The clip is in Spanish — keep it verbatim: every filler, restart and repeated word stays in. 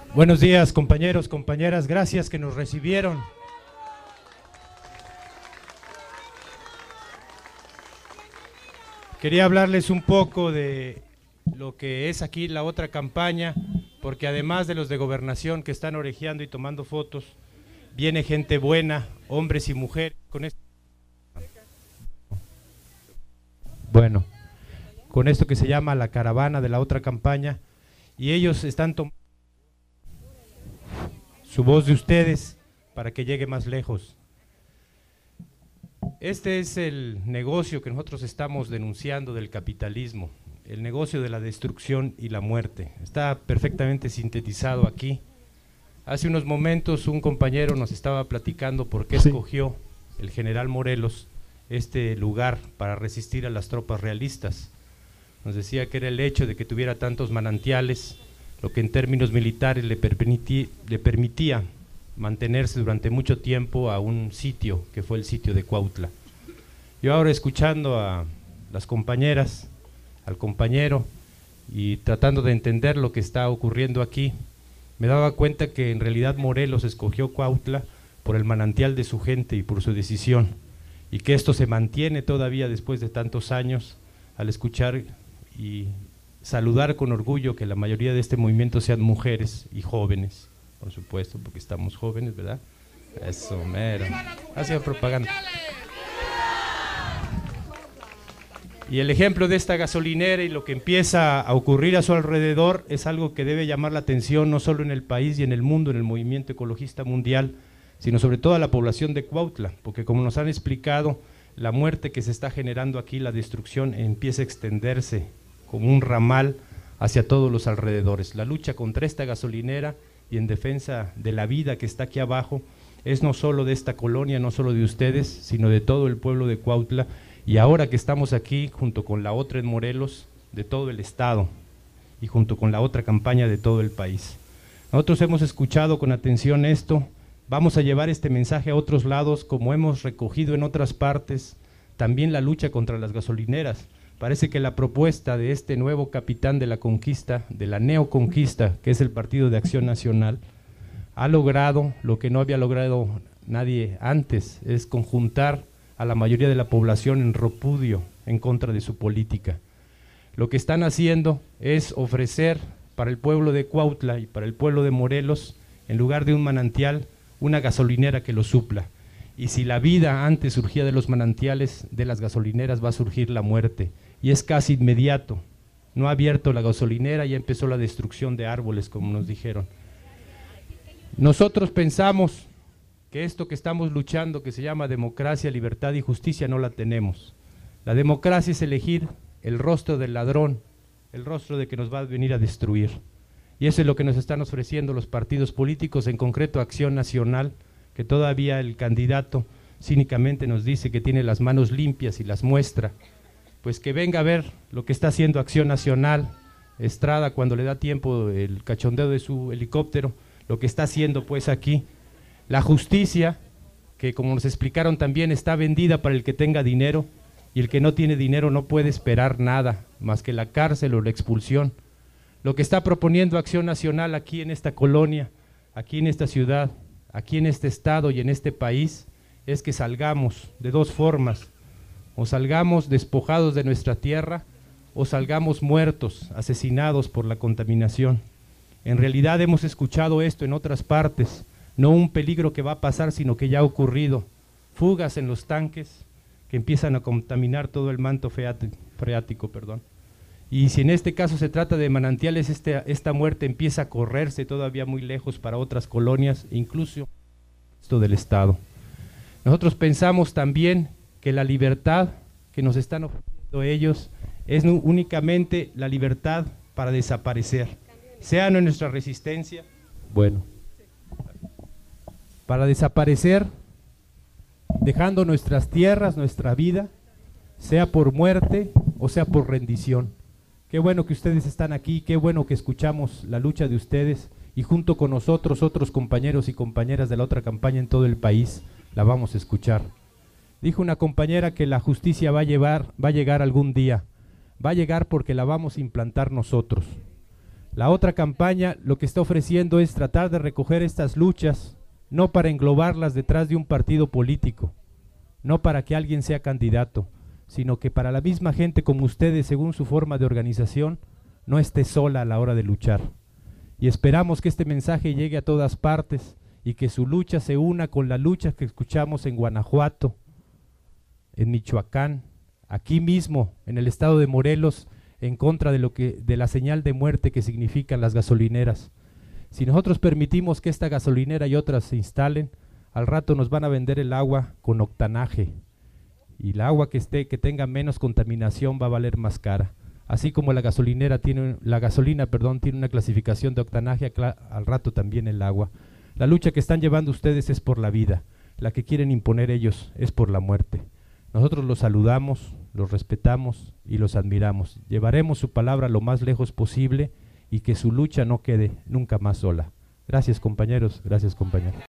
Buenos días, compañeros, compañeras, gracias que nos recibieron. Quería hablarles un poco de lo que es aquí la otra campaña, porque además de los de gobernación que están orejeando y tomando fotos, viene gente buena, hombres y mujeres, con esto. Bueno, con esto que se llama la caravana de la otra campaña, y ellos están tomando su voz de ustedes para que llegue más lejos. Este es el negocio que nosotros estamos denunciando del capitalismo, el negocio de la destrucción y la muerte. Está perfectamente sintetizado aquí. Hace unos momentos un compañero nos estaba platicando por qué Sí. escogió el general Morelos este lugar para resistir a las tropas realistas. Nos decía que era el hecho de que tuviera tantos manantiales, lo que en términos militares le, permití, le permitía mantenerse durante mucho tiempo a un sitio, que fue el sitio de Cuautla. Yo ahora escuchando a las compañeras, al compañero, y tratando de entender lo que está ocurriendo aquí, me daba cuenta que en realidad Morelos escogió Cuautla por el manantial de su gente y por su decisión, y que esto se mantiene todavía después de tantos años, al escuchar y saludar con orgullo que la mayoría de este movimiento sean mujeres y jóvenes, por supuesto, porque estamos jóvenes, ¿verdad? Eso, mero. Hacia propaganda. Y el ejemplo de esta gasolinera y lo que empieza a ocurrir a su alrededor es algo que debe llamar la atención no solo en el país y en el mundo, en el movimiento ecologista mundial, sino sobre todo a la población de Cuautla, porque como nos han explicado, la muerte que se está generando aquí, la destrucción, empieza a extenderse como un ramal hacia todos los alrededores. La lucha contra esta gasolinera y en defensa de la vida que está aquí abajo es no solo de esta colonia, no solo de ustedes, sino de todo el pueblo de Cuautla, y ahora que estamos aquí junto con la otra en Morelos, de todo el estado, y junto con la otra campaña de todo el país. Nosotros hemos escuchado con atención esto, vamos a llevar este mensaje a otros lados, como hemos recogido en otras partes, también la lucha contra las gasolineras. Parece que la propuesta de este nuevo capitán de la conquista, de la neoconquista, que es el Partido de Acción Nacional, ha logrado lo que no había logrado nadie antes, es conjuntar a la mayoría de la población en repudio en contra de su política. Lo que están haciendo es ofrecer para el pueblo de Cuautla y para el pueblo de Morelos, en lugar de un manantial, una gasolinera que lo supla. Y si la vida antes surgía de los manantiales, de las gasolineras va a surgir la muerte. Y es casi inmediato. No ha abierto la gasolinera, ya empezó la destrucción de árboles, como nos dijeron. Nosotros pensamos que esto que estamos luchando, que se llama democracia, libertad y justicia, no la tenemos. La democracia es elegir el rostro del ladrón, el rostro de que nos va a venir a destruir. Y eso es lo que nos están ofreciendo los partidos políticos, en concreto Acción Nacional, que todavía el candidato cínicamente nos dice que tiene las manos limpias y las muestra. Pues que venga a ver lo que está haciendo Acción Nacional, Estrada, cuando le da tiempo el cachondeo de su helicóptero, lo que está haciendo pues aquí. La justicia, que como nos explicaron también, está vendida para el que tenga dinero, y el que no tiene dinero no puede esperar nada, más que la cárcel o la expulsión. Lo que está proponiendo Acción Nacional aquí en esta colonia, aquí en esta ciudad, aquí en este estado y en este país, es que salgamos de dos formas. O salgamos despojados de nuestra tierra, o salgamos muertos, asesinados por la contaminación. En realidad hemos escuchado esto en otras partes, no un peligro que va a pasar, sino que ya ha ocurrido. Fugas en los tanques que empiezan a contaminar todo el manto freático, perdón. Y si en este caso se trata de manantiales, este, esta muerte empieza a correrse todavía muy lejos para otras colonias, incluso esto del estado. Nosotros pensamos también que la libertad que nos están ofreciendo ellos es no, únicamente la libertad para desaparecer, sea en nuestra resistencia, bueno, para desaparecer, dejando nuestras tierras, nuestra vida, sea por muerte o sea por rendición. Qué bueno que ustedes están aquí, qué bueno que escuchamos la lucha de ustedes y junto con nosotros, otros compañeros y compañeras de la otra campaña en todo el país, la vamos a escuchar. Dijo una compañera que la justicia va a, llevar, va a llegar algún día, va a llegar porque la vamos a implantar nosotros. La otra campaña lo que está ofreciendo es tratar de recoger estas luchas, no para englobarlas detrás de un partido político, no para que alguien sea candidato, sino que para la misma gente como ustedes, según su forma de organización, no esté sola a la hora de luchar. Y esperamos que este mensaje llegue a todas partes y que su lucha se una con la lucha que escuchamos en Guanajuato, en Michoacán, aquí mismo, en el estado de Morelos, en contra de, lo que, de la señal de muerte que significan las gasolineras. Si nosotros permitimos que esta gasolinera y otras se instalen, al rato nos van a vender el agua con octanaje, y el agua que, esté, que tenga menos contaminación va a valer más cara. Así como la gasolinera tiene, la gasolina, perdón, tiene una clasificación de octanaje, al rato también el agua. La lucha que están llevando ustedes es por la vida, la que quieren imponer ellos es por la muerte. Nosotros los saludamos, los respetamos y los admiramos. Llevaremos su palabra lo más lejos posible y que su lucha no quede nunca más sola. Gracias, compañeros, gracias, compañeros.